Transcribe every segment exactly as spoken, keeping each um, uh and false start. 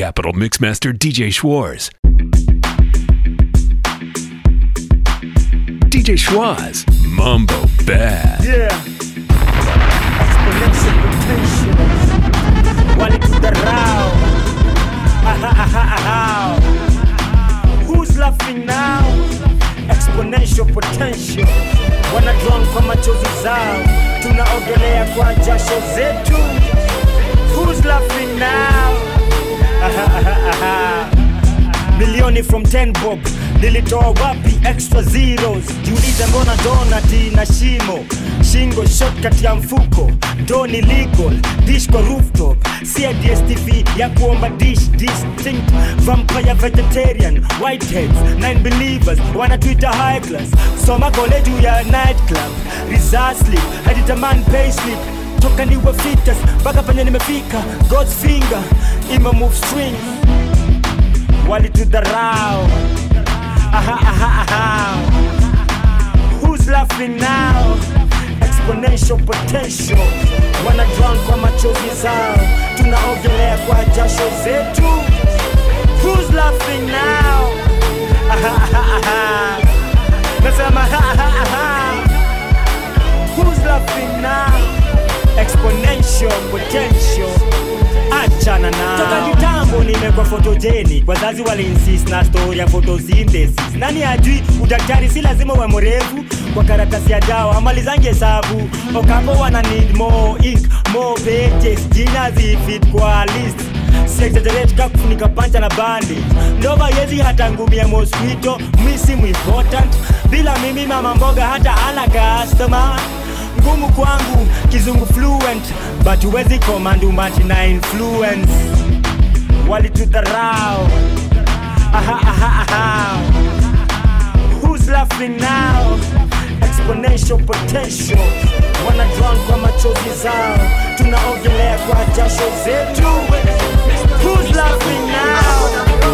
Capital Mixmaster D J Schwarz. D J Schwarz, Mambo Bad. Yeah. Exponential potential. Wale to the row. Aha, aha, aha. Who's laughing now? Exponential potential. Wana drown kwa machozi zao. Tunaogelea kwa jasho zetu. Who's laughing now? Aha, aha, aha. Milioni from ten bob. Nilitoa wapi extra zeros? Jiulize mbona donati na shimo. Shingo shortcut ya mfuko. Doni legal, dish kwa rooftop. C I D S T V ya kuomba dish distinct. Vampire vegetarian, whiteheads, nine believers. Wana Twitter high class. Soma college ya nightclub. Result sleep, haditaman pay slip. Toka niwe fitas, baka penye nimefika. God's finger, ima move string. Wali to the row. Aha, aha, aha. Who's laughing now? Exponential potential. Wana drown kwa machozi zao. Tunaogelea kwa jasho zetu. Who's laughing now? Aha, aha, aha. Nasema aha, aha, aha. Who's laughing now? Exponential potential. Achana na toka kitambo nimekuwa photogenic. Wazazi wali insist na story ya photosynthesis. Nani ajui udaktari si lazima uwe mrefu. Kwa karatasi ya dawa amalizange hesabu. Okambo wana need more ink, more pages. Jina zifit kwa list. Exaggerate kakufunika pancha na bandage. Ndova yezi hata ngumi ya mosquito. Misi mu important. Bila mimi mama mboga hata ana customer. Ngumu kwangu, kizungu fluent. But huwezi command umati na influence. Wali to the row. Aha, aha, aha. Who's laughing now? Exponential potential. Wana drown kwa machozi zao. Tunaogelea kwa jasho zetu. Who's laughing now?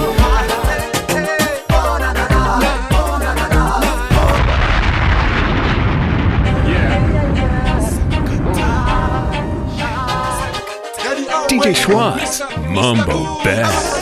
D J Schwarz, Mambo Bad.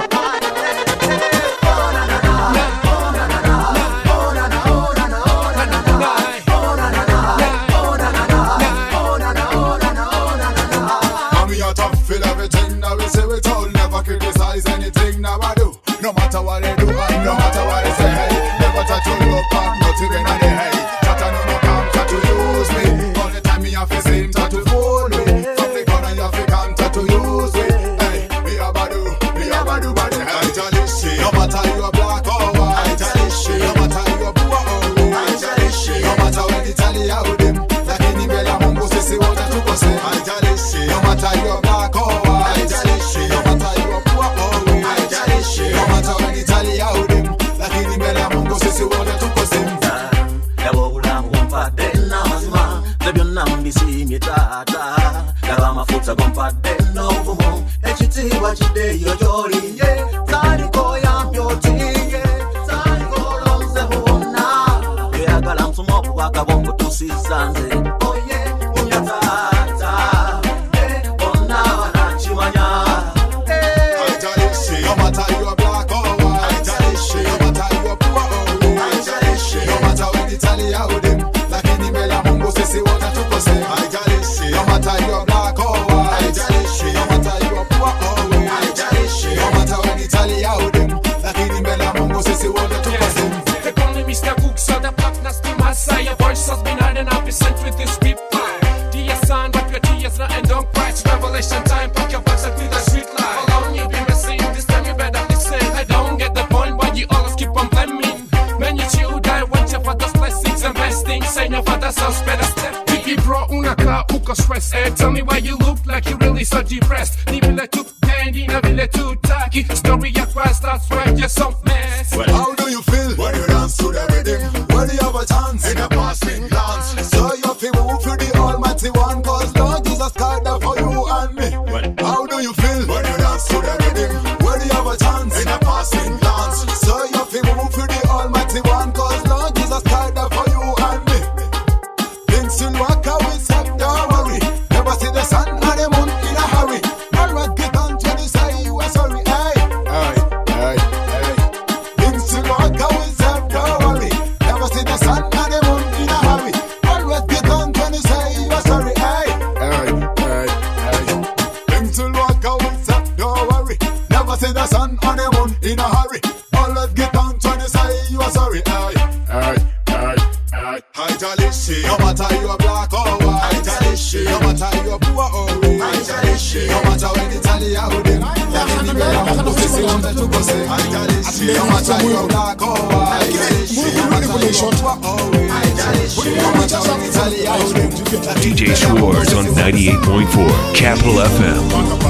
No matter what they do and no matter what they say, hey, never touch your look back, not even on the hey. That I know no come try to use me. All the time me have to seem try to fool me. From the corner you have to come try to use me. Hey, me a badu, me a badu badu. I tell you shit. No matter you are black or white, I tell you shit. No matter you are poor or rich, I tell you shit. No matter when they tell you how them, lakini mbele Mungu sisi wote tuko safe. I tell you shit. No matter you are black or white, I tell you shit. No matter you are poor or rich, I tell you shit. No matter when they tell you how them, lakini mbele Mungu sisi wote tuko safe. Yabo ulamu kumpade na mazima, lebyo nambi simitata. Yaba mafuta kumpade no fumo, echiti wachide yojori ye. Sariko yampyo tiye, sariko lonze huona. Yea galam sumoku waka bongo tusizanze. Oye, unyatata, ye, ona wanachimanya. I tell you shit. No matter you are black or white, I tell you shit. No matter you are poor or rich, I tell you shit. No matter when they tell you how them, lakini mbele Mungu sisi wote tuko safe. I tell you shit. No matter you are black or white, I tell you shit. No matter you are poor or rich, I tell you shit. No matter when they tell you how them, lakini mbele Mungu sisi wote tuko safe. The economist cook so the partners to massa. Your voice has been heard and I've been sent with this beep. Dear son, but your tears not and don't cry. It's revelation time, pack your bags up with a sweet life. How long you been missing? This time you better listen. I don't get the point, but you always keep on blaming. Man, you chill, die, want your father's blessings and best things. Say your father's house better step. Pipi bro, una ka uko stress. Eh, tell me why you look like you really so depressed. Ni vile tu candy, na vile tu tacky. Story ya quest, that's right, you're some mess. Well, how do you feel when you dance to the rhythm? When you have a chance in a passing glance? So you feel move to the Almighty One, cause Lord Jesus died for you and me. Well, how do you feel when you dance to the rhythm? When you have a chance in a passing glance? So you feel move to the Almighty One, cause Lord Jesus died for you and me. Things will work out with self, don't worry. Never see the sun or the moon in a hurry. Alright, get on to the side, you are sorry. the sun and the moon in a hurry. All let's get down to the side, you are sorry. Aye, aye, aye, aye. Hi, Jalishi. No matter you are black or white. Hi, Jalishi. No matter you are poor or rich. Hi, Jalishi. No matter when Italy are with it. No matter you are black or white. Hi, Jalishi. No matter you are poor or rich. Hi, Jalishi. No matter when Italy are with it. D J Schwartz on ninety-eight point four Capital F M.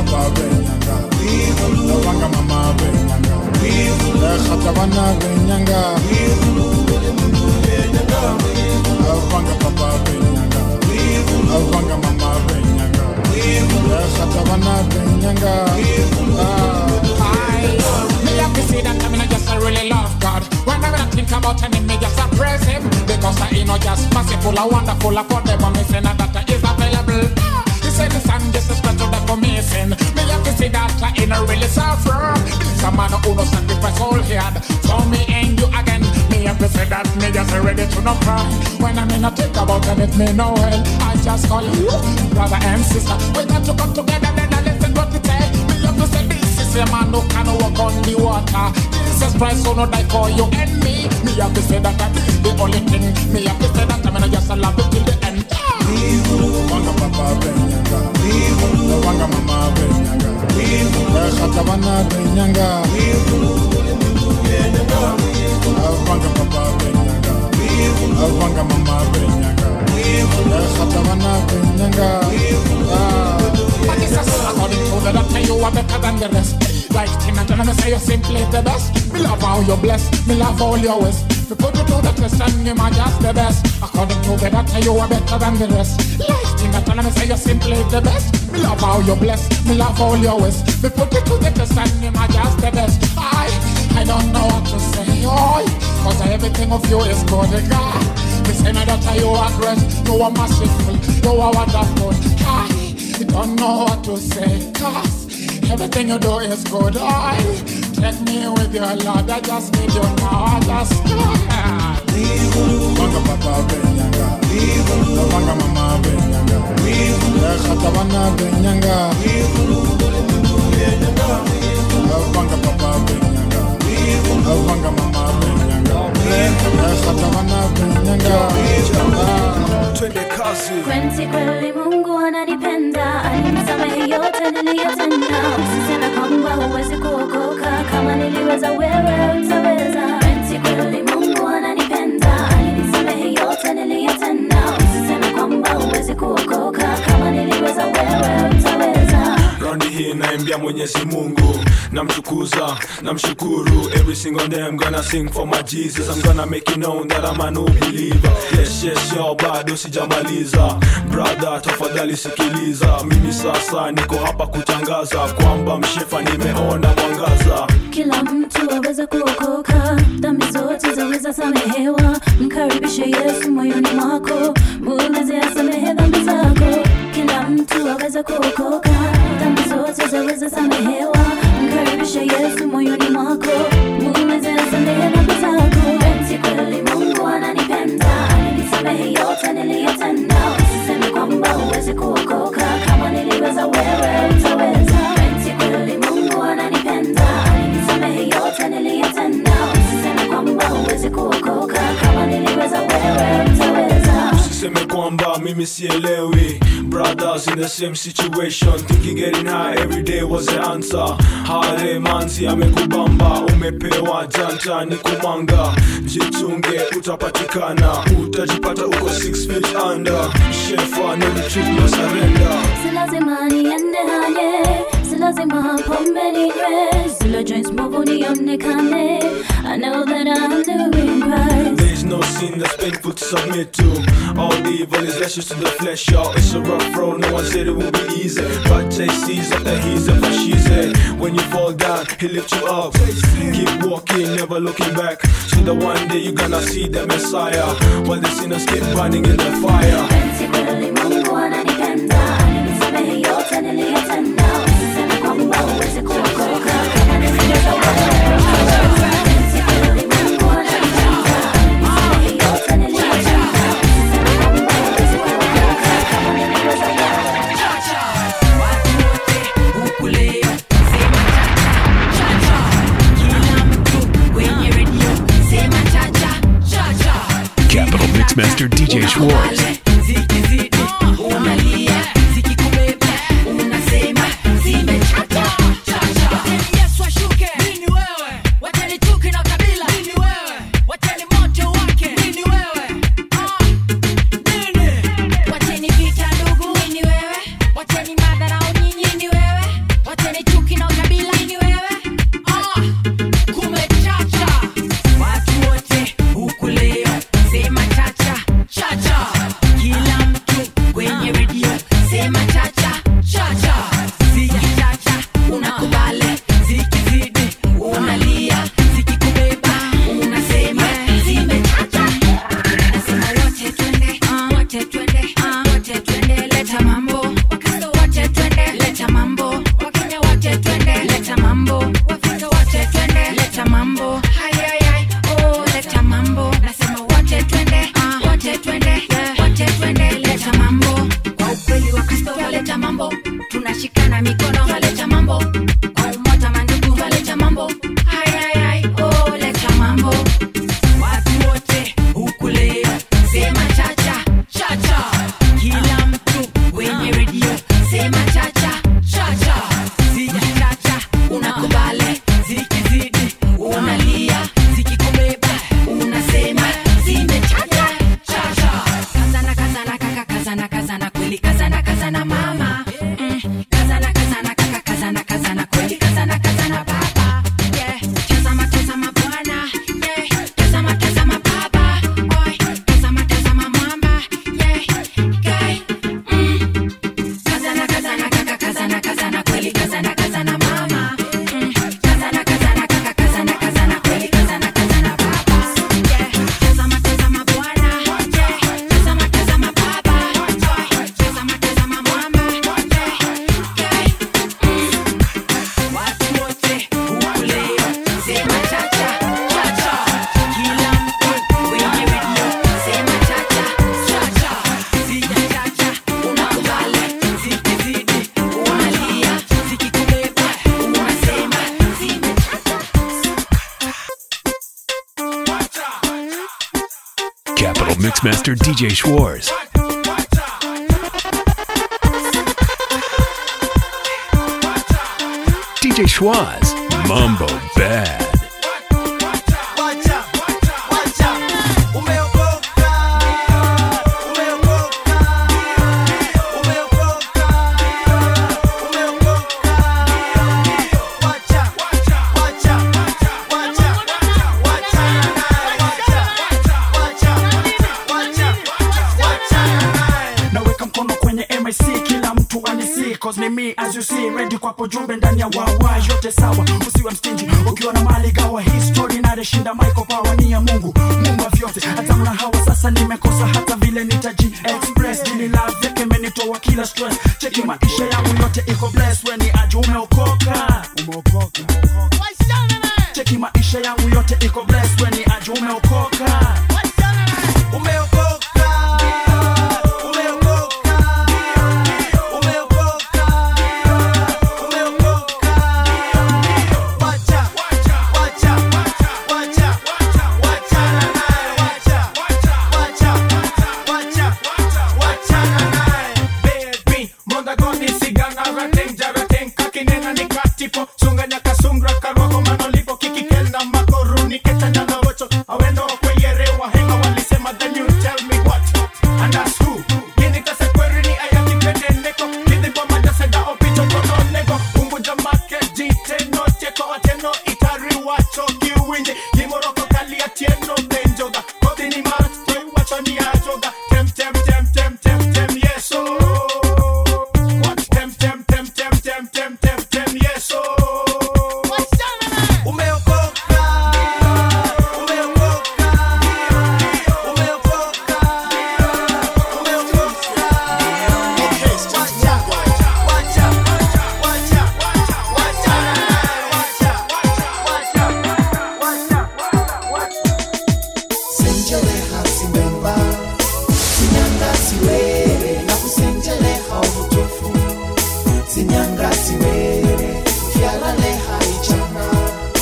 Really love God. Whenever I think about him, me just praise him. Because I know just merciful, and wonderful, affordable, me say that that is available. He said the sun just is better than for me sin. Me have to see that I ain't really suffer. It's a man who no sacrifice all he had. For me and you again. Me have to say that me just ready to not cry. When I mean I think about it, it me no hell. I just call you brother and sister. We got to come together, then I listen what we say. Me have to say this is a man who can walk on the water. Jesus Christ so no die for you and me. Me have to say that that is the only thing. Me have to say that I'm gonna just love it till the end. Wanga papa benyanga, wanga mama benyanga, khatabana benyanga, wanga papa benyanga, wanga mama benyanga, khatabana benyanga. But this is according to the doctor, you are better than the rest. Like Tina Turner say you're simply the best. Me love how you're blessed, me love all your ways. Me put you to the test and you are just the best. According to the doctor, you are better than the rest. Like Tina Turner say you're simply the best. Me love how you're blessed, me love all your ways. Me put you to the test and you are just the best. I, I don't know what to say, oh, cause everything of you is good, God. Me say my daughter, you are great, you are merciful, you are wonderful. I don't know what to say, cause everything you do is good. I take me with your Lord. I just need you now. I just Wanga papa benyanga, wanga mama benyanga, khatabana benyanga, wanga papa benyanga, wanga mama benyanga, khatabana benyanga. Twende kazi. Kwenti kweli Mungu ananipenda, alinisamehe yote niliyotenda. Usiseme kwamba huwezi kuokoka, kama niliweza wewe utaweza. Kwenti kweli Mungu ananipenda, alinisamehe yote niliyotenda. Usiseme kwamba huwezi kuokoka, kama niliweza wewe utaweza. Raundi hii naimbia Mwenyezi Mungu, namtukuza, namshukuru. Every single day I'm gonna sing for my Jesus. I'm gonna make you know that I'm a new believer. Yes, yes, yo, bado sijamaliza. Brother, tafadhali sikiliza. Mimi sasa niko hapa kutangaza kwamba mshefa nimeona mwangaza. Kila mtu aweza kuokoka, dhambi zote zaweza samehewa. Mkaribishe Yesu moyoni mwako, muulize asamehe dhambi zako. Kila mtu aweza kuokoka, dhambi zote zaweza samehewa. Mkaribishe Yesu moyoni mwako, muulize asamehe dhambi zako. Kwenti kweli Mungu ananipenda, alinisamehe yote niliyotenda. Usiseme kwamba huwezi kuokoka, kama niliweza wewe utaweza. Kwenti kweli Mungu ananipenda, alinisamehe yote niliyotenda. Usiseme kwamba huwezi kuokoka, kama niliweza wewe utaweza. Usiseme kwamba mimi sielewi. Brothers in the same situation, thinking getting high every day was the answer. Hare manzi amekubamba, umepewa janta ni kumanga. Jitunge utapatikana, utajipata uko six feet under. Shefa no retreat, no surrender. Si lazima niende hage, si lazima pombe ninywe, sila joints move nionekane. I know that I'm doing right. There's no sin that's painful to submit to. All the evil is lashes to the flesh, y'all. It's a rough road, no one said it would be easy. But Jay sees after he's up, she's there. When you fall down, he lifts you up. Keep walking, never looking back. So that one day you're gonna see the Messiah, while the sinners keep burning in the fire. Kwenti kweli Mungu ananipenda, alinisamehe yote niliyotenda. Usiseme kwamba huwezi kuokoka, kama niliweza wewe utaweza. Kwenti kweli Mungu ananipenda, alinisamehe yote niliyotenda. Usiseme kwamba huwezi kuokoka, kama niliweza wewe. Watu wote huku leo sema cha cha cha cha. Mixmaster D J Schwartz. Mixmaster D J Schwartz. D J Schwartz, Mambo Bad. Cause ni me as you see ready kwa pojumbe ndani ya wawa yote sawa usiwe mstinji ukiwa na mali gawa history na reshinda Michael Power ni ya Mungu Mungu wa vyote hata mna hawa sasa nimekosa hata vile nitaji express dini love yake menitoa kila stress cheki maisha yangu yote iko blessed when ni aje umeokoka umeokoka cheki maisha yangu yote iko blessed when ni aje umeokoka umeokoka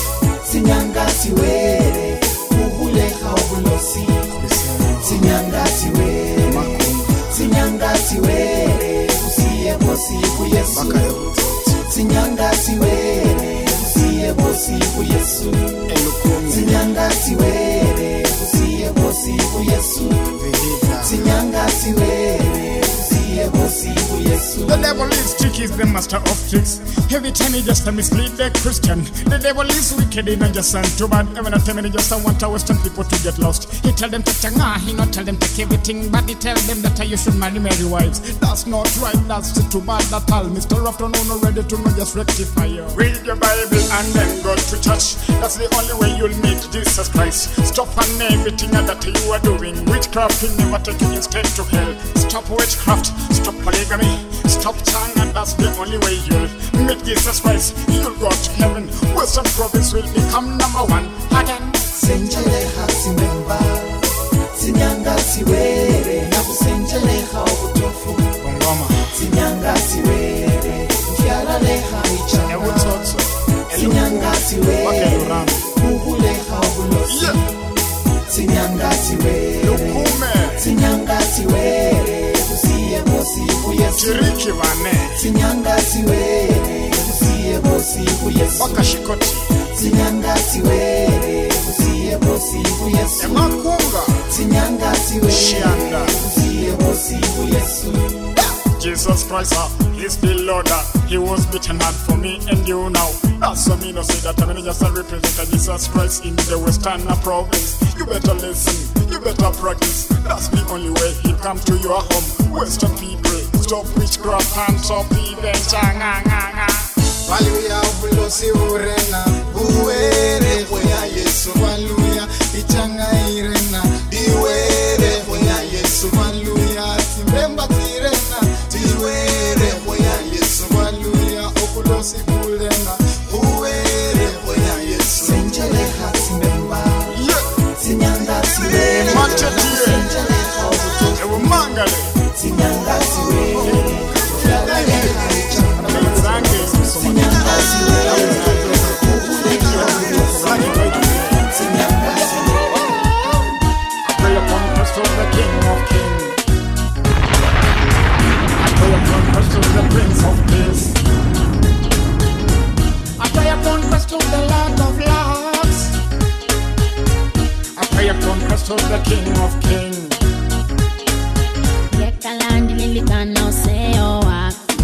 Sinyanga siwere usiye bosifu Yesu Sinyanga siwere usiye bosifu Yesu Sinyanga siwere usiye bosifu Yesu Sinyanga siwere usiye bosifu Yesu. The devil is tricky, is the master of tricks. Every time he just to mislead the Christian. The devil is wicked, he not just sound too bad. Every time he just want to Western people to get lost. He tell them to changa, he not tell them take everything, but he tell them that you should marry Mary wives. That's not right, that's too bad at all. Mister Afternoon no ready to not just rectify you. Read your Bible and then go to church. That's the only way you'll meet Jesus Christ. Stop on everything that you are doing. Witchcraft will never take you instead to hell. Stop witchcraft, stop polygamy, stop changa. That's the only way you'll meet Jesus Christ. You'll go to heaven. Western province will become number one again. Senjele hasimemba Sinyanga siwere na kusenjele hautufu Bongoma Sinyanga siwere Mfiala leha ichanga Ewu toto Sinyanga siwere Muhule haubulosi Sinyanga siwere Lukume Sinyanga siwere Usiye bosifu Yesu Chiriki vane Sinyanga siwere Usiye bosifu Yesu Wakashikoti Sinyanga siwere Usiye bosifu Yesu Emakunga Sinyanga siwere Shianda Usiye bosifu Yesu. Jesus Christ, uh, he's the Lord. Uh, he was beaten hard for me and you now. That's why me no say that I'm just a representative Jesus Christ in the Western province. You better listen, you better practice. That's the only way he come to your home. Western people, stop witchcraft and stop even changa. Hallelujah, ulosi urena, uwere kwa Yesu, hallelujah, ichanga irena, iwere kwa Yesu, hallelujah, timbemba tirena, tiwere kwa Yesu, hallelujah, ulosi urena, uwere kwa Yesu. Senjele hatimemba, sinyanga siwere, senjele hautufu, ewu mangale, sinyanga siwere, fiala leha ichanga, sinyanga siwere, muhule haubulosi, sinyanga siwere. I pray upon Christ the King of Kings. I pray upon Christ the Prince of Peace. I pray upon Christ the Lord of Lords. I pray upon Christ the King of Kings. Yekalandi lilikana useo wako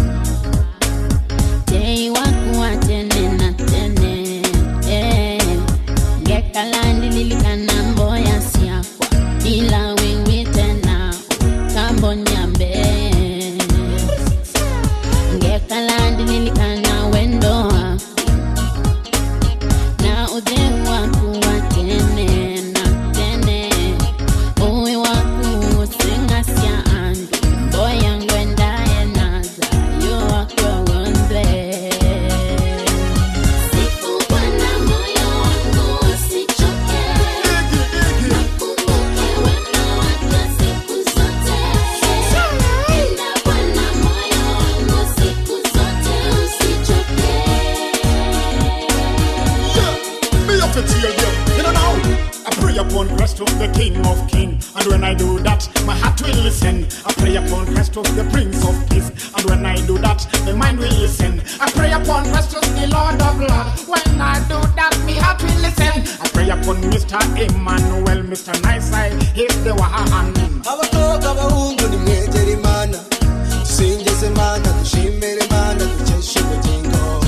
Jei waku wa tene na tene eh. Yekalandi lilikana mboya siyakwa Ila wiwi tena kambo nyambe Yekalandi lilikana wendo wako Na ude waku wa tene na tene Uwe waku singa siya andu Boya ngwenda enaza Yo wako wonde Siku wana moyo wangu usichoke Nakumbuke wema wako siku zote Enda Bwana moyo wangu siku zote usichoke Me up to tell you, you know now. I pray upon Christ of the King of Kings, and when I do that, my heart will listen. I pray upon Christ of the Prince of Peace, and when I do that, my mind will listen. I pray upon Christ of the Lord of Lords. When I do that, my heart will listen. I pray upon Mister Emmanuel, Mister Nice Eye, he's the one. Abakobwa abahungu nimwegere Imana tusingize Imana dushimire Imana dukeshe ubugingo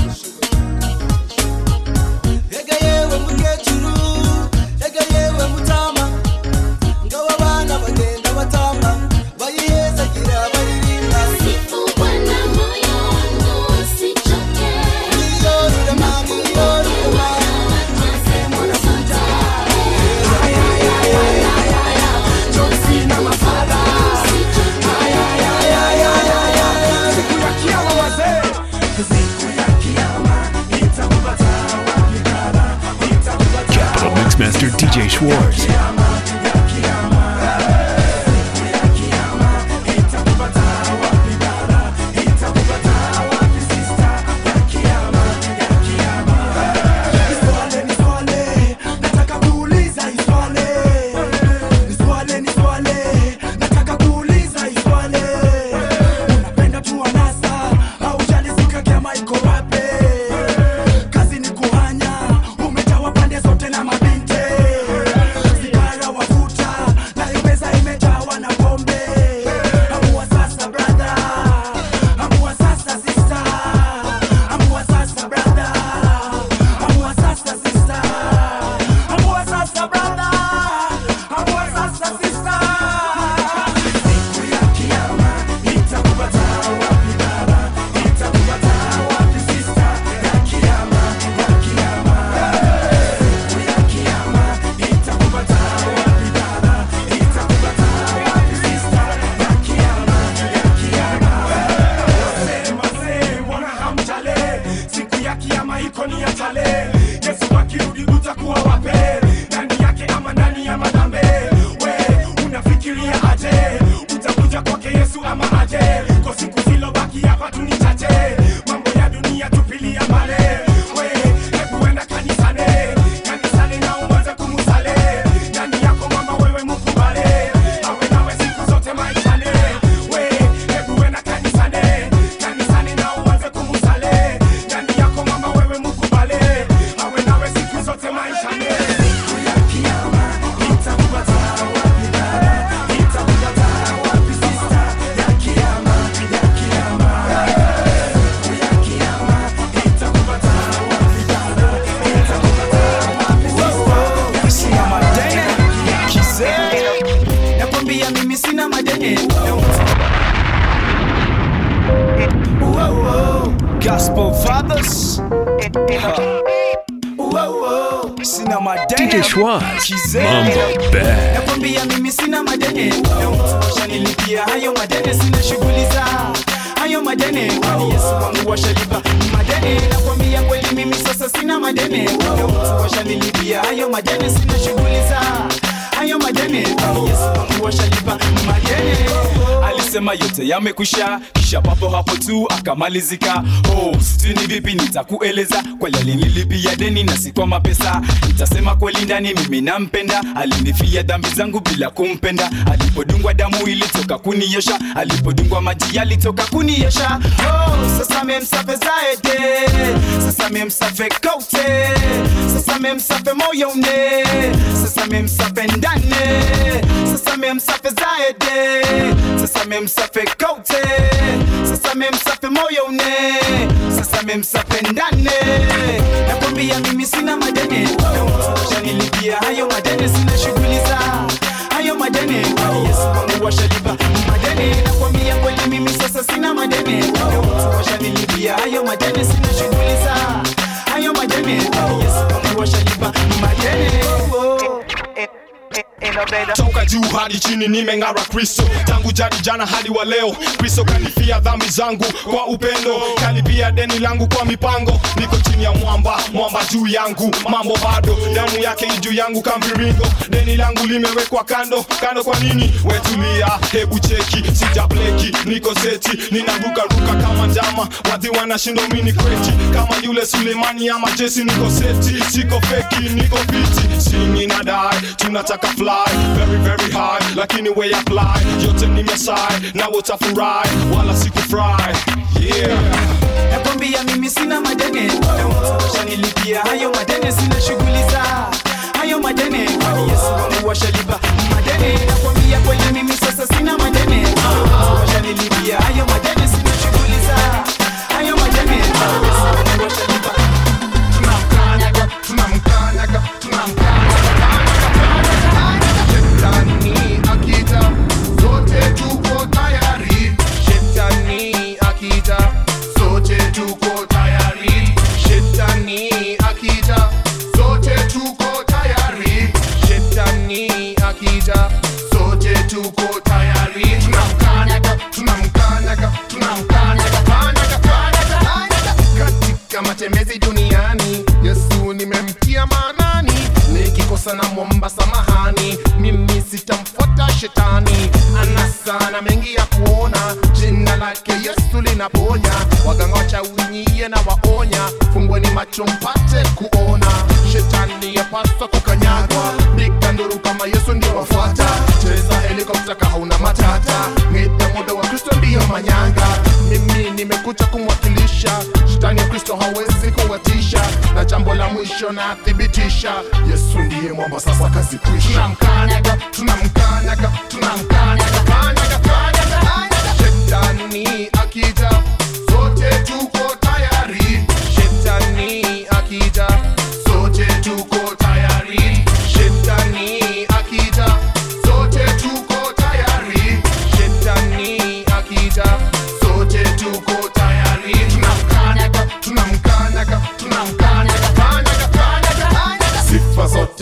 Ega yewe mukecuru ega yewe mutama ngabo abana bagenda batamba bayihezagira baririmba Sifu Bwana moyo wangu usichoke Niyorure mami niyorure mami Johnsina mafada Siku ya kiama wazee Siku ya kiama Itakupata wakikala Itakupata Capital Mixmaster D J Schwartz. Niswale, niswale, nataka kuuliza iswale pale. Yesu akirudi utakuwa wape, ndani yake ama ndani ya madhambi. We unafikiria aje utakuja kwake Yesu ama aje? Kwa siku zilobaki hapa tu ni chache, mambo ya dunia tupilia mbali. We hebu enda kanisani, kanisani na uanze kumusale, ndani yako mama wewe mkubali, awe nawe siku zote maishani. We hebu enda kanisani, kanisani na uanze kumusale, ndani yako mama wewe mkubali, awe nawe siku zote maishani. Ya kiyama nitakupata wapi dada, nitakupata wapi sister? Ya kiyama, ya kiyama, ya kiyama nitakupata wapi dada, nitakupata wapi sister? Sina madeni kizee, nakwambia mimi sina madeni. Whoa, whoa. Gospel fathers. Whoa, whoa. Sina madeni D J Schwaz, kizee, Mambo Bad. nakwambia mimi sina madeni. Washanilipia hayo madeni, sina shughuli za hayo madeni. Kwani Yesu wangu washalipa madeni, nakwambia kweli mimi sasa sina madeni. Washanilipia hayo madeni, sina shughuli za hayo madeni. Kwani Yesu wangu washalipa madeni. Alisema yote yamekwisha, kisha papo hapo tu akamalizika. Oh, sijui vipi nitakueleza, kweli alinilipia deni na si kwa mapesa. Nitasema kweli ndani mimi nampenda, alinifia dhambi zangu bila kumpenda. Alipodungwa damu ilitoka kuniosha, alipodungwa maji yalitoka kuniosha. Oh, sasa memsafe zaede, sasa memsafe kote, sasa memsafe moyone, sasa memsafe ndane, sasa memsafe zaede, sasa memsafe kote, sasa memsafe moyone, sasa memsafe ndane. Nakwambia mimi sina madeni, washanilipia hayo madeni, sina shughuli za hayo madeni. Kwani Yesu wangu washalipa madeni, nakwambia kweli mimi sasa sina madeni. Washanilipia hayo madeni, sina shughuli za hayo madeni. Kwani Yesu wangu washalipa madeni. Toka juu hadi chini nimeng'ara Kristo, tangu jadi jana hadi wa leo. Kristo kanifia dhambi zangu kwa upendo, kalipia deni langu kwa mipango. Niko chini ya mwamba, mwamba juu yangu, mambo bado, damu yake juu yangu kamviringo. Deni langu limewekwa kando, kando kwa nini? Wetulia, hebu cheki, sija bleki, niko seti, ninaruka ruka kama ndama, wadhi wanashindwa mini kweti, kama yule Sulemani ama Jesse. Niko seti, siko feki, niko fiti, singing na die, tunataka fly very very high, lakini we apply yote ni mesai na utafurahi wala sikufurahi. Yeah, nakwambia mimi sina madeni, washanilipia hayo madeni, sina shughuli za hayo madeni. Kwani Yesu wangu washalipa madeni, nakwambia kweli mimi sasa sina madeni. Washanilipia hayo madeni, sina shughuli za hayo madeni. Yesu wangu washalipa. Tunamkanyaga, tunamkanyaga, tunamkanyaga. Shetani akija, sote tuko tayari. Shetani akija, sote tuko tayari. Shetani akija, sote tuko tayari. Shetani akija, sote tuko tayari. Tunamkanyaga, tunamkanyaga, tunamkanyaga, kanyaga, kanyaga, kanyaga. Katika matembezi duniani, Yesu nimemtia maanani. Nikikosa na mwomba samahani, mimi sitamfuata shetani. Ana sana mengi ya kuona, jina lake Yesu linaponya. Waganga wachawi nyie na waonya, fungweni macho mpate kuona. Shetani yapaswa kukanyagwa, piga nduru kama Yesu ndio wafuata. Cheza helikopta kama hauna matata, ngeta muda wa Kristo ndio manyanga. Mimi nimekuja kumwakilisha, shetani ya Kristo hawezi kuwatisha. Na jambo la mwisho na thibitisha, Yesu ndiye mwamba sasa kazi kwisha. Tunamkanyaga, tunamkanyaga, tunamkanyaga, kanyaga, kanyaga, kanyaga. Shetani akija, sote tuko tayari. Shetani akija, sote tuko tayari. Shetani akija, sote tuko tayari. Shetani akija, sote tuko tayari. Tunamkanyaga, tunamkanyaga, tunamkanyaga, kanyaga, kanyaga, kanyaga. Sifa zote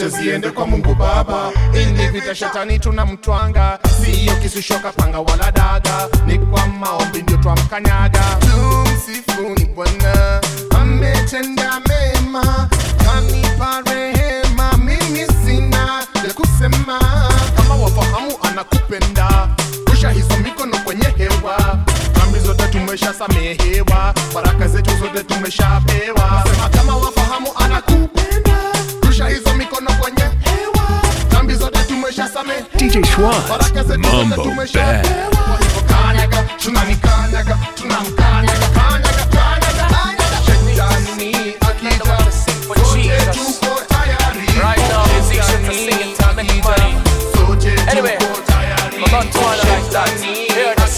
zote ziende kwa Mungu Baba. Ili vita shetani tunamtwanga, siyo kisu, shoka, panga wala daga, ni kwa maombi ndio twamkanyaga. Tumsifuni Bwana, ametenda mema, kanipa rehema, mimi sina ya kusema. Kama wafahamu anakupenda, rusha hizo mikono kwenye hewa. Dhambi zote tumeshasamehewa, baraka zetu zote tumeshapewa. Sema kama wafahamu anakupenda, rusha hizo mikono kwenye hewa. Dhambi zote tumeshasamehewa, D J Schwaz, baraka zetu zote Mambo tumeshapewa. Bad. Kwa hivyo kanyaga, tunanikanyaga, tunamkanyaga, kanyaga, kanyaga, kanyaga. Shetani akija, sote tuko tayari. Right now, it's easy to sing it time, make money. Anyway, I'm about to wanna like that. Hear this.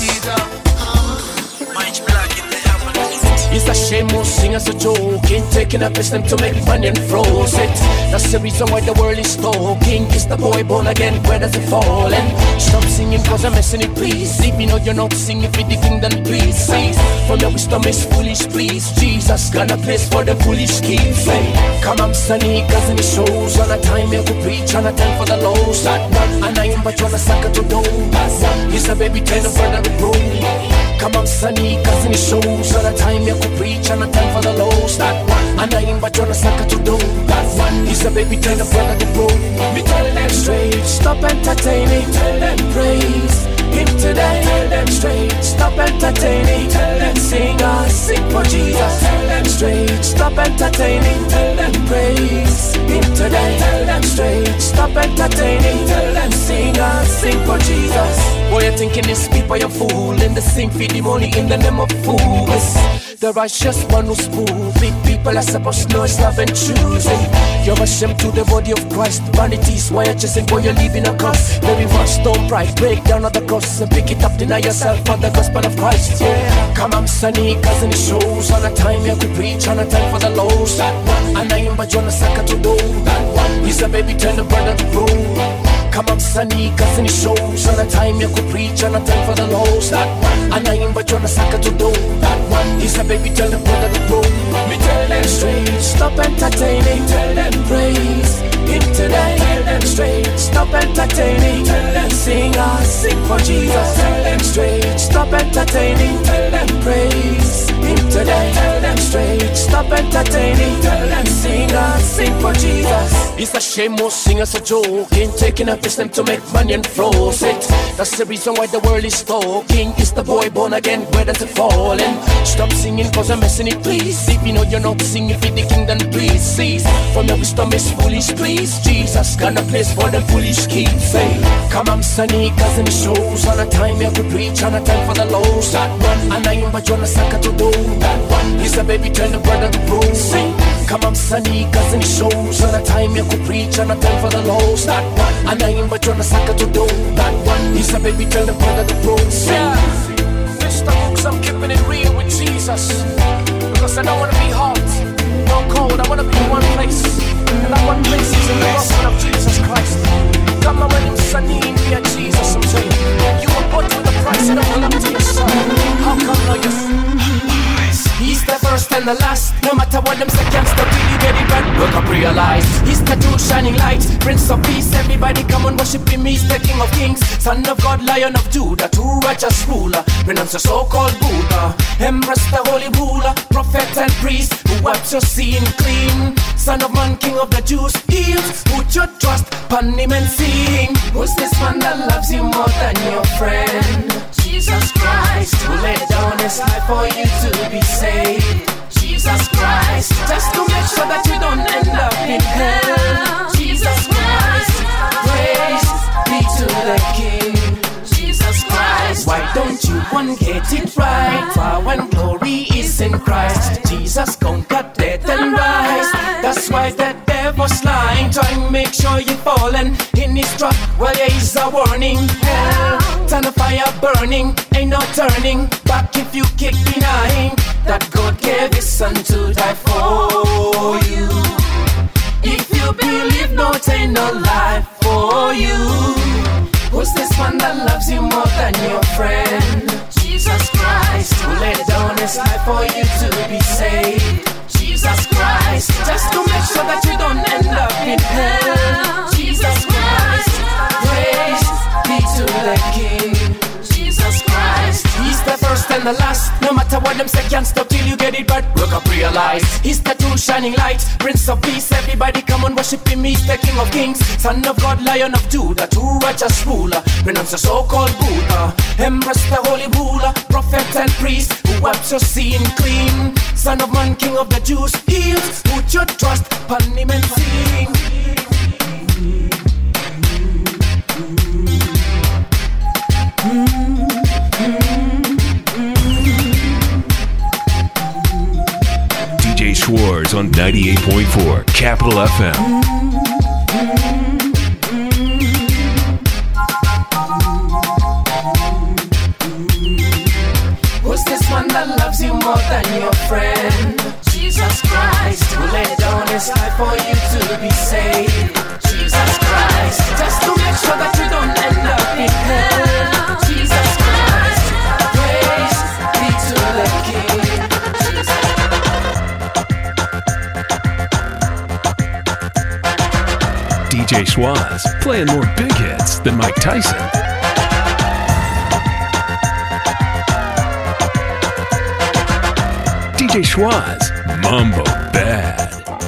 It's a shame most singers are joking, taking a piss them to make money and froze it. That's the reason why the world is talking. Is the boy born again? Where does it fall? And stop singing cause I'm messing it, please. If you know you're not singing for the king, then please cease. For your wisdom is foolish, please. Jesus got a place for the foolish kids. Say, come on, Sonny, cause in the shows on a time you could preach, on a time for the lows. That man, and I am but you're a sucker to do. He's a baby tender brother to grow. Come on, Sonny, cause in the shows on a time you could preach, on a time for the lows. That one, and I am but you're a sucker to do. That one, he's a baby tender brother to grow. Me tell them straight, stop entertaining, tell them praise him today. Tell them straight, stop entertaining, tell them sing us, sing for Jesus. Tell them straight, stop entertaining, tell them praise him today. Tell them straight, stop entertaining, tell them sing us, sing for Jesus. Boy, you're thinking this people you're fooling, the sing feed the money in the name of fools. The righteous one who's smooth, big people are supposed to know it's love and choosing. You're ashamed to the body of Christ. Vanities, why you're chasing, boy, you're leaving a cross. Very much don't pride, break down on the cross and pick it up, deny yourself for the gospel of Christ. Yeah, come on, Sonny, cause in the shows on a time you could preach, on a time for the lows. That one, and I am but you're a sucker to do. That one, he's a baby, tell the brother to grow. Come on, Sonny, cause in the shows on a time you could preach, on a time for the lows. That one, and I am but you're a sucker to do. That one, he's a baby, tell the brother to grow. Me tell them straight, stop entertaining, tell them praise him today. Tell them straight, stop entertaining, tell them sing us, sing for Jesus. Tell them straight, stop entertaining, tell them praise him today. Tell them straight, stop entertaining, tell them sing us, sing for Jesus. It's a shame most singers are joking, taking a piss them to make money and froze it. That's the reason why the world is talking. Is the boy born again? Where does it fall? And stop singing cause I'm messing it, please. If you know you're not singing for the king, then please cease. From your wisdom is foolish, please. Jesus got a place for the foolish kids. Say, come on, Sonny, cause in the shows on a time you could preach, on a time for the lows. That one, and I am but you're a sucker to do. That one, he's a baby, tell the brother to grow. Sing, come on, Sonny, cause in the shows on a time you could preach, on a time for the lows. That one, and I am but you're a sucker to do. That one, he's a baby, tell the brother to grow. Sing, yeah. Mister Hooks, I'm keeping it real with Jesus, because I don't wanna be hot, no cold, I wanna be in one place. And that one place is in the gospel of Jesus Christ. Come on, when him Sonny in me at Jesus, I'm saying, you were bought with a price and I belong to your son. How come now you? He's the first and the last. No matter what them seconds, they really get it right. Wake up, realize he's the true shining light, Prince of Peace. Everybody come and worship him. He's the King of Kings, Son of God, Lion of Judah, true righteous ruler. Renounce the so-called Buddha, embrace the holy ruler, prophet and priest who wipes your sin clean. Son of man, King of the Jews, heals. Put your trust upon him and sing. Who's this man that loves you more than your friend? Jesus Christ, who laid down his life for you to be saved. Jesus Christ, just to make sure that you don't end up in hell. Jesus Christ, praise be to the King. Jesus Christ, why don't you one get it right? For when glory is in Christ, Jesus conquered death and rise. That's why the devil's lying, trying to make sure you're falling in his trap. Well, yeah, he's a warning. Hell, turn a fire burning, ain't no turning back if you keep denying that God gave his son to die for you. If you believe, no, ain't no life for you. Who's this one that loves you more than your friend? Jesus Christ, who laid down his life for you to be saved. Jesus Christ, just to make sure that you don't end up in hell. get it, but wake up, realize he's the true shining light, Prince of Peace. Everybody come on, worship him. He's the King of Kings, Son of God, Lion of Judah, true righteous ruler. Pronounce the so-called Buddha, embrace the holy ruler, prophet and priest who wipes your sin clean. Son of Man, King of the Jews, heals. Put your trust upon him and sing. D J Schwartz on ninety-eight point four Capital F M. Who's this one that loves you more than your friend? Jesus Christ, who laid down his life for you to be saved. Jesus Christ, just to make sure that you don't end up in hell. Jesus Christ, praise be to the King. D J Schwartz playing more big hits than Mike Tyson. D J Schwartz, Mambo Bad.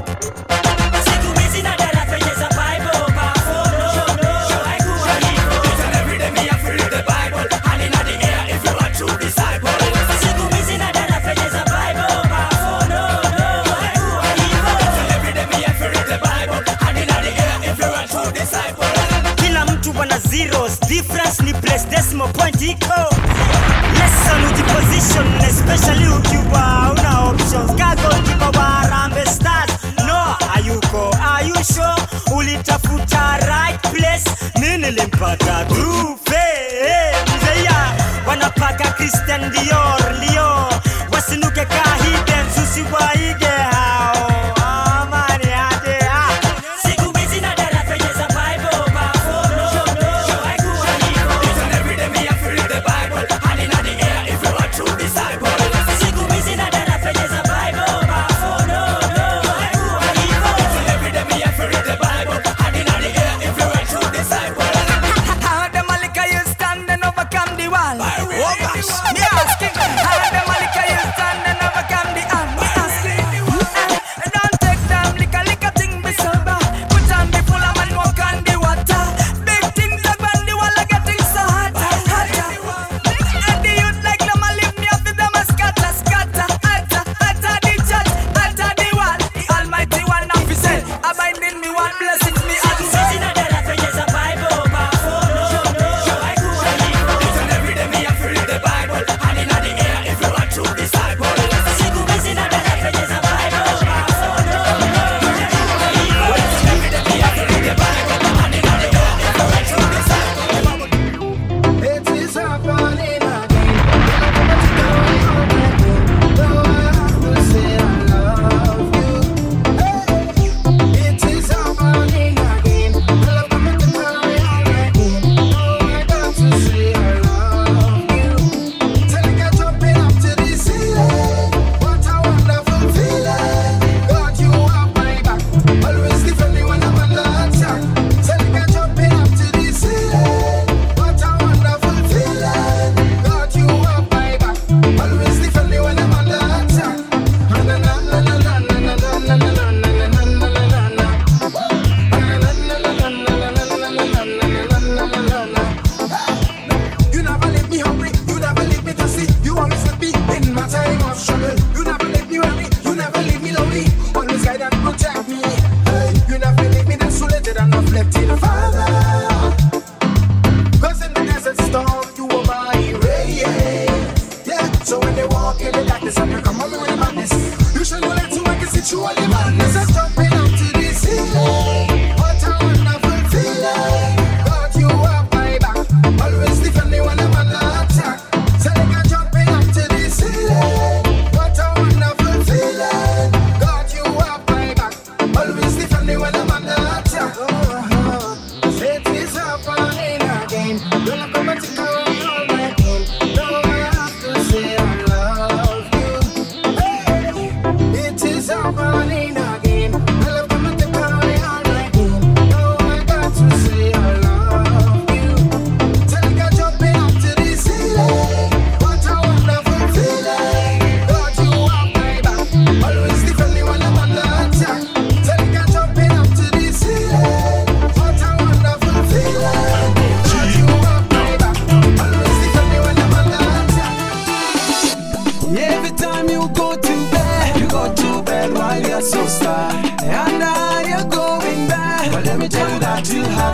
Difference ni place decimal point iko. Lesson with the position, especially ukiwa una options. Kago kipa Harambee Stars. No, ayuko, are you sure? Ulitafuta right place. Nini nilimpata groove. Hey, mzeya wanapaka Christian Dior, Leo. Wasinuke ka hidden, susi waige hao. Amani hade ha. Siku bizi na dara penyeza Bible.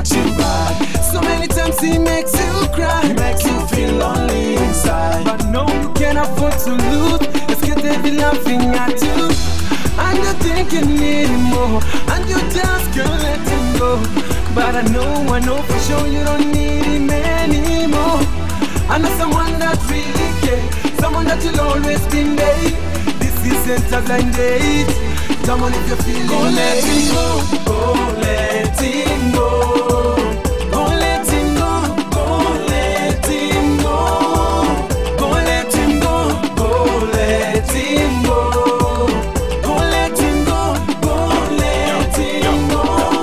not too bad. So many times he makes you cry, he makes you feel lonely inside. But no, you can't afford to lose. Let's get every laughing at you. And you think you need him more, and you just can't let him go. But I know, I know for sure you don't need him anymore. I know someone that really cares, someone that you'll always be made. This isn't a blind date. Come on if you feel it. Go let him go, go let him go. Go let him go, go let him go. Go let him go, go let him go. Go let him go, go let him go.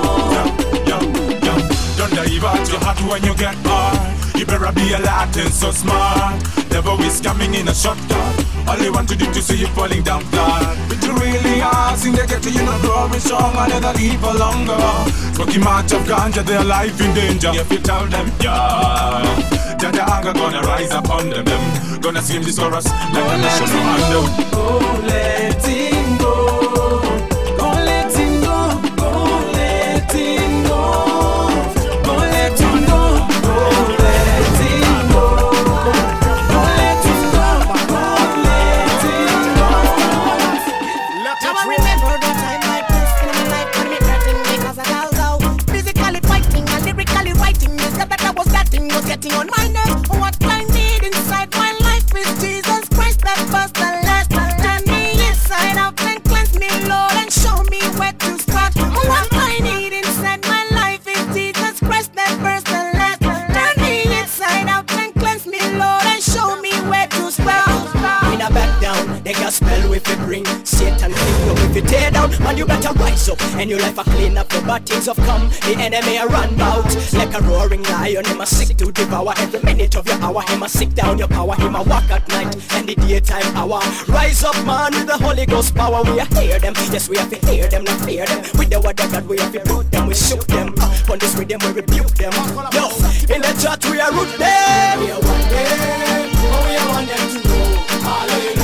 Don't divert your heart when you get hard. You better be a Latin so smart. Never waste coming in a shortcut. All they want to do to see you falling down flat. But you really are, sing they get to you not growing strong and never leave for longer. Smoking much of ganja, their life in danger. If you tell them, yeah, then the anger gonna rise up under them. Gonna scream this chorus like a national anthem. Go let him go. Go let him go. Go let him go. Go let him go. Go let him go. Go let him go. Go let him go. Now I remember the time I pissed in my life when me hurting because I got out. Physically fighting and lyrically writing. The stuff that I was getting was getting on my nerves. What I need inside my life is Jesus Christ, that first and last. Turn me inside out and cleanse me, Lord, and show me where to start. What I need inside my life is Jesus Christ, that first and last. Turn me inside out and cleanse me, Lord, and show me where to start. In a back down, they got spell with it bring Satan kingdom if you tear down. Man, you better rise up and your life a clean up. The bad things have come, the enemy a run bout. Like a roaring lion, him a sick to devour. Every minute of your hour, him a sick down your power. Him a walk at night and the daytime hour. Rise up, man, with the Holy Ghost power. We a hear them, yes, we have to hear them, not fear them. With the word of God, we have to put them, we shoot them. On this rhythm, we rebuke them. Yo, in the church, we are root them. We are one them, oh, we are one them to know. Hallelujah.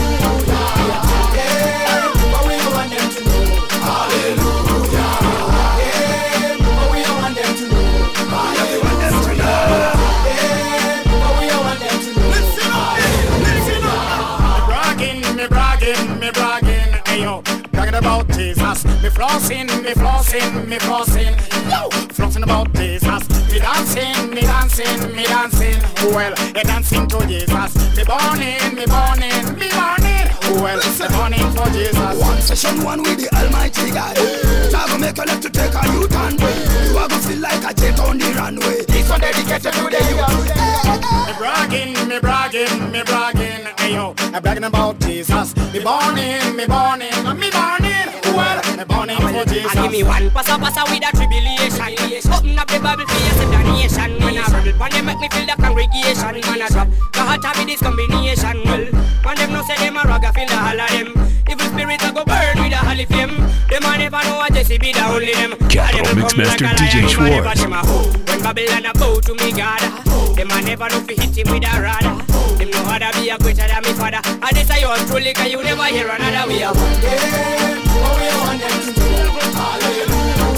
Me bragging, ayo, bragging about Jesus. Me flossing, me flossing, me flossing, yo, flossing about Jesus. Me dancing, me dancing, me dancing. Well, they dancing to Jesus. Me burning, me burning, me burning. Well, they burning for Jesus. One session, one with the Almighty God. Time to make a left to take a U-turn. You are gonna feel like a jet on the runway. This one dedicated to the youth. Me bragging, me bragging, me bragging, ayo, I'm bragging about Jesus. Me burning, me burning, me burning. Well, me burning for Jesus. And give me one pass a pass with a tribulation. Open up the Bible for you, the nation. When I rebel, when they make me feel the congregation. When I drop, the heart of me this combination. Well, when them no say them a rag, I feel the whole of them. Evil spirits a go burn with a holy flame. Them a never know what Jesse be the only them. Capital Mixmaster D J Schwartz. When Babylon a bow to me God, them a never know fi hit him with a rod. Them know how to be a greater than me father. And this a yours truly, cause you never hear another way. I want them, oh we want them to know. Hallelujah.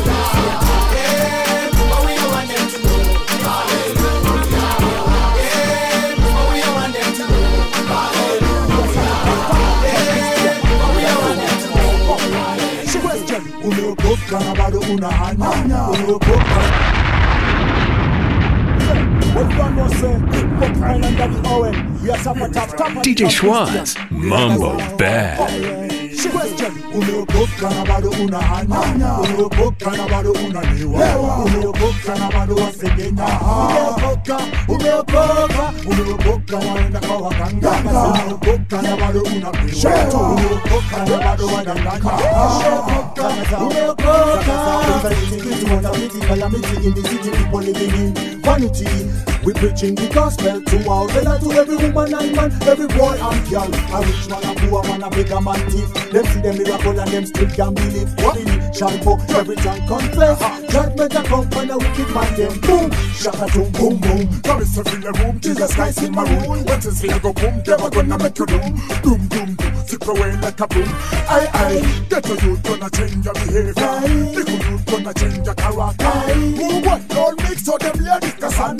Oh we want them to know. Hallelujah. Oh we want them to know. Hallelujah. Umeokoka na bado una hanya. Umeokoka. D J Schwartz, Mambo Bad. Umeokoka na bado una hanya. Umeokoka na bado unalewa. Umeokoka na bado wasegenya. Umeokoka, umeokoka, umeokoka waenda kwa waganga. Umeokoka na bado unapewa. Umeokoka na bado wadanganya. Umeokoka, umeokoka. Vanity, we preaching the gospel to all, to every woman and man, every boy and girl. A rich man, a poor man, a bigger man, thief. Them see them miracle and them still can't believe. What in it? Shall go, every tongue confess. Judgment a come and a wicked man them boom. Shaka boom, boom, boom. Come is in the room, Jesus Christ in my room. What is here go boom, never gonna make you doom. Doom, doom, doom, zip away like a boom. Aye, aye, get a youth gonna change your behavior. Little youth gonna change your character. Who what, don't make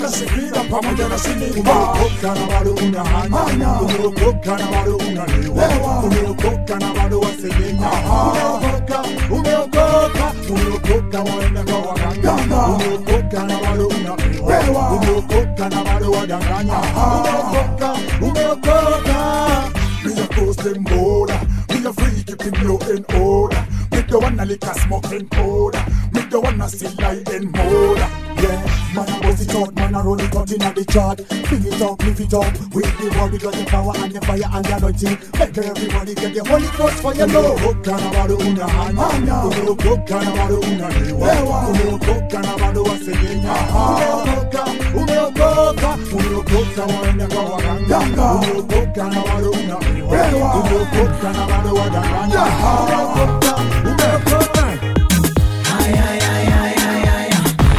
shida pamoja na shida. Umeokoka na bado unahanya, umeokoka na bado unalewa, umeokoka na bado wasengenya. Umeokoka, umeokoka, umeokoka waenda kwa waganga, umeokoka na bado unapewa, umeokoka na bado wadanganya. Umeokoka, umeokoka. We are crossing border, we are free keeping you in order. We don't wanna lick a smoking powder, we don't wanna see light in border. Yeah, man I bust it out, man I roll it out in the chart. Bring it up, lift it up, with the word we got the power and the fire and the anointing. Make everybody get the Holy Ghost for your love. Umeokoka na bado unahanya, umeokoka na bado unalewa, umeokoka na bado wasengenya. Umeokoka, umeokoka, umeokoka waenda kwa waganga, umeokoka na bado unapewa, umeokoka na bado wadanganya. Umeokoka, umeokoka. Ay ay ay ay ay ay.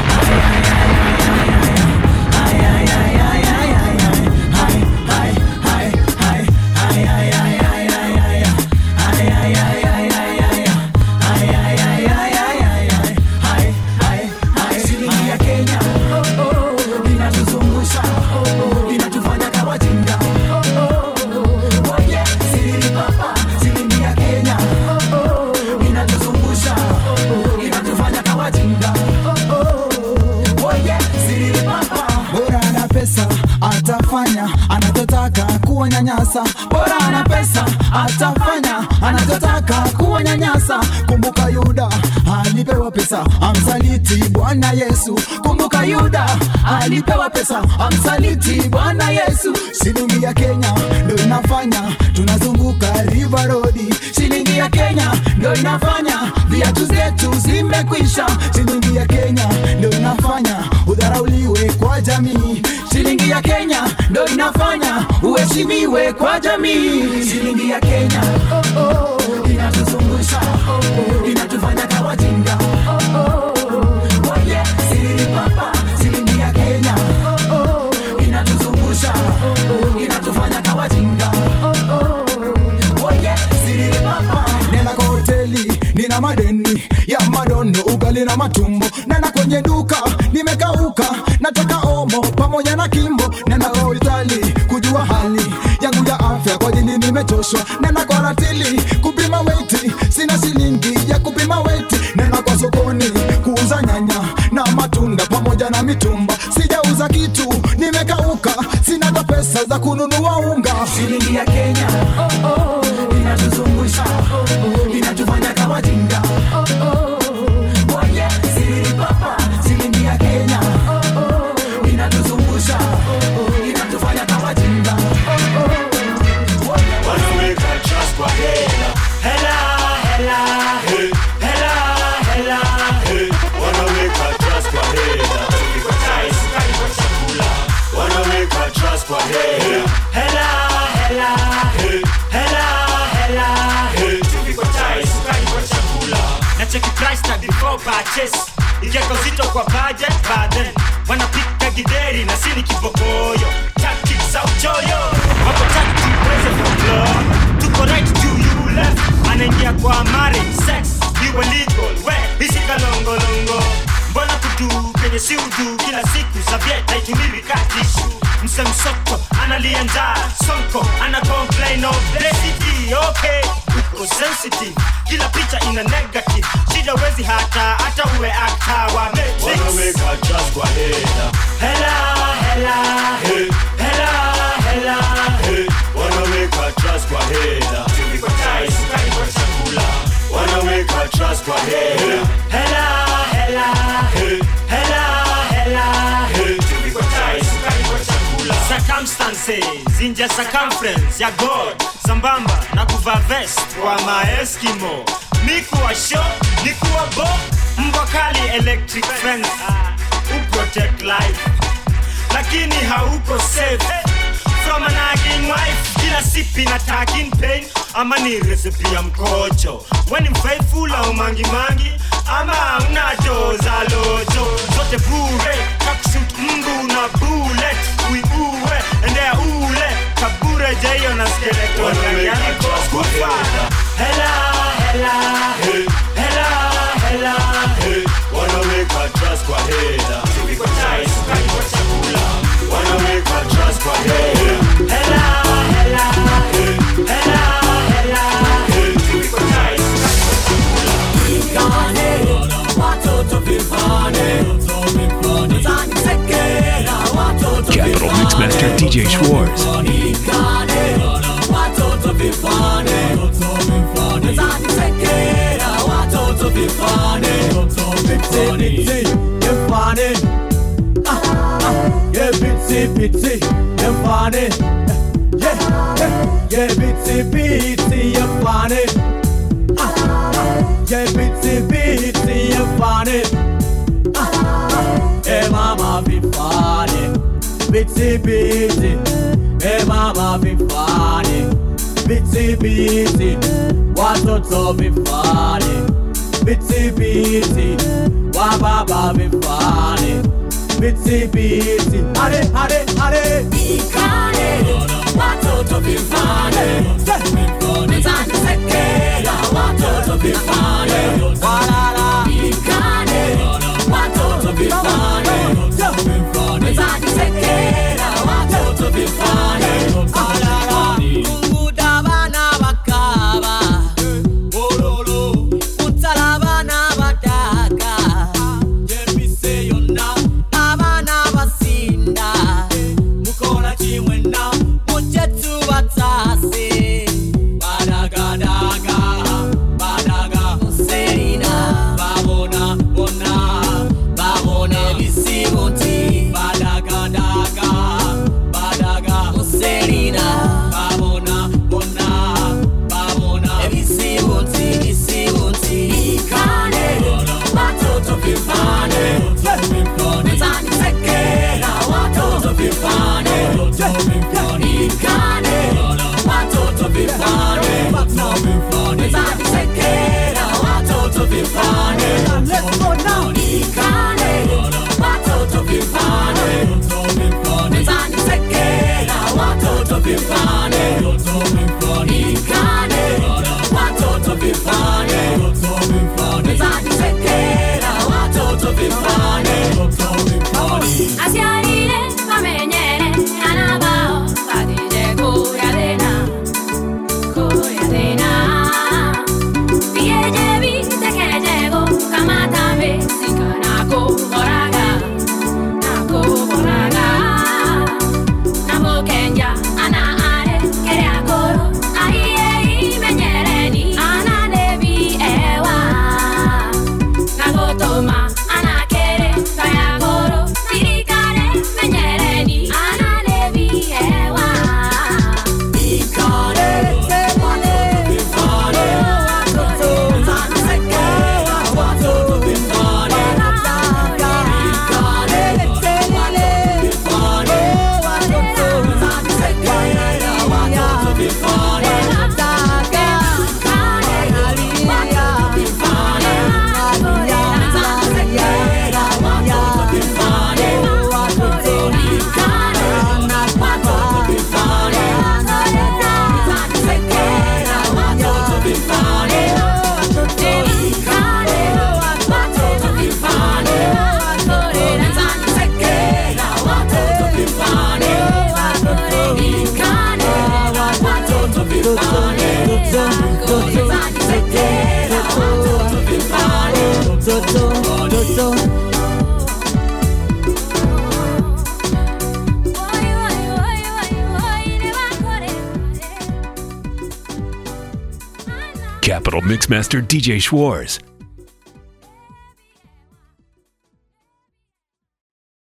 Atafanya anachotaka kuwanyanyasa, bora ana pesa atafanya anachotaka kuwanyanyasa. Kumbuka Yuda alipewa pesa amsaliti Bwana Yesu. Kumbuka Yuda alipewa pesa amsaliti Bwana Yesu. Shilingi ya Kenya ndio inafanya tunazunguka River Road. Shilingi ya Kenya ndio inafanya viatu zetu zimekwisha. Shilingi ya Kenya ndio inafanya udharauliwe kwa jamii. Shilingi ya Kenya ndio inafanya uheshimiwe kwa jamii. Shilingi ya Kenya oh, oh, inatuzungusha oh, oh, inatufanya kama jinga oh, oh, oh, yeah. Siri papa, shilingi ya Kenya oh, oh, inatuzungusha oh, oh, inatufanya kama jinga oh, oh, oh, yeah. Siri papa. Nena kwa hoteli nina madeni ya madono, ugali na matumbo. Nena kwenye duka nimekauka, nataka omo pamoja na kimbo. Nena kwa hospitali kujua hali yangu ya afya, kwa jini nimechoshwa. Nena kwa ratili kupima weight, sina shilingi ya kupima weight. Nena kwa sokoni kuuza nyanya na matunda pamoja na mitumba. Sijauza kitu nimekauka, sina hata pesa za kununua unga. Shilingi ya Kenya oh, oh, inatuzungusha oh, oh, inatufanya kama jinga oh, oh, oh, yeah. Siri papa, shilingi ya Kenya oh, oh, inatuzungusha oh, oh, inatufanya kama jinga oh, oh, oh, yeah. Wanaweka trust kwa hela, hela, hela, hey. Hela, hela, hey. Wanaweka trust kwa hela, tukiko chai sukari kwa chakula. Wanaweka trust kwa hela, hela, hela, hey. Hela, hela, hey. Tukiko chai sukari kwa chakula. Na check price tag before purchase, ikeko zito kwa budget, but then wanapika gideri na sini kibokoyo. Tactics za uchoyo, wapo tactics weze flow. Tuko right to you left, anaingia kwa marriage, sex, you illegal. We, hisika longo longo, mbona kudu kenye si udu. Kila siku sabieta itumiri katishu. Mse msoko, analia njaa, sonko, ana complain of obesity. Okay, uko sensitive, kila picha ina negative. Shida wezi hata, hata uwe actor wa Matrix. Wanaweka trust kwa hela, hela, hela, hey. Hela, hela, hey. Wanaweka trust kwa hela, tukiko chai sukari kwa chakula. wanaweka trust kwa hela, hela, hela, hey. Hela, hela, hey. tukiko chai sukari kwa chakula. Circumstances inja circumference ya God, sambamba na kuva vest kwa maeskimo. Nikuwa show, nikuwa bo, mbwa kali electric fence. Uprotect life, lakini hauko safe from an nagging wife. Kila sipi na tagging pain, ama ni recipe ya mkocho. When I'm faithful au mangi mangi, ama una doza lojo. Zote bure, kakushoot mbu na bullet. Uiue, endea ule, kabure jayo na skeleton. Wanaweka trust kwa hela, hela, hela, hey. Hela, hela, hey. Wanaweka trust kwa hela, tukiko chai sukari kwa chakula. Capital Mixmaster D J Schwartz. Yeah, bitsy bitsy, you're funny. Yeah, yeah, yeah, bitsy bitsy, you're funny. Yeah, bitsy bitsy, you're funny. Hey mama, be funny. Bitsy bitsy, hey mama, be funny. Bitsy bitsy, watoto be funny. Bitsy bitsy, wa baba be funny. Bitsy bitsy, hare hare hare. Ikane, watoto be funny. Mizani sekela, watoto be funny. Walala, ikane, watoto be funny. Mizani sekela, watoto be funny. Walala, kunguda bana bakaba. Ololo, utala bana bataka. Jepise yona. Mukola chimwena, muchetu batase. Badaga daga, badaga serina. Babona bona, babona bisimonti. Badaga daga, badaga serina. Babona bona, babona bisimonti, bisimonti. Ikane, watoto bifane. Mizani sekela, watoto bifane. Ikane, watoto bifane. Mizani sekela, watoto bifane. Let's go now. Ikane, watoto bifane. Mizani sekela, watoto bifane. Ikane, watoto bifane. Mizani sekela, watoto bifane. Asiarile, mamenyere, anabao, padije kuyadena, kuyadena. Vieje vite que llego, kamatame, sika nako boraga, nako boraga. Nabo Kenya, ana are, kere akoro, aie menyere ni, ana nebi ewa. Nabo toma, ana kere, kaya koro, sirikare, menyere ni, ana nebi ewa. Ikare, temane, bifane, watoto, mizani sekela, watoto bifane. Ikare, temane, bifane, watoto, mizani sekela, watoto bifane. Capital Mixmaster D J Schwartz.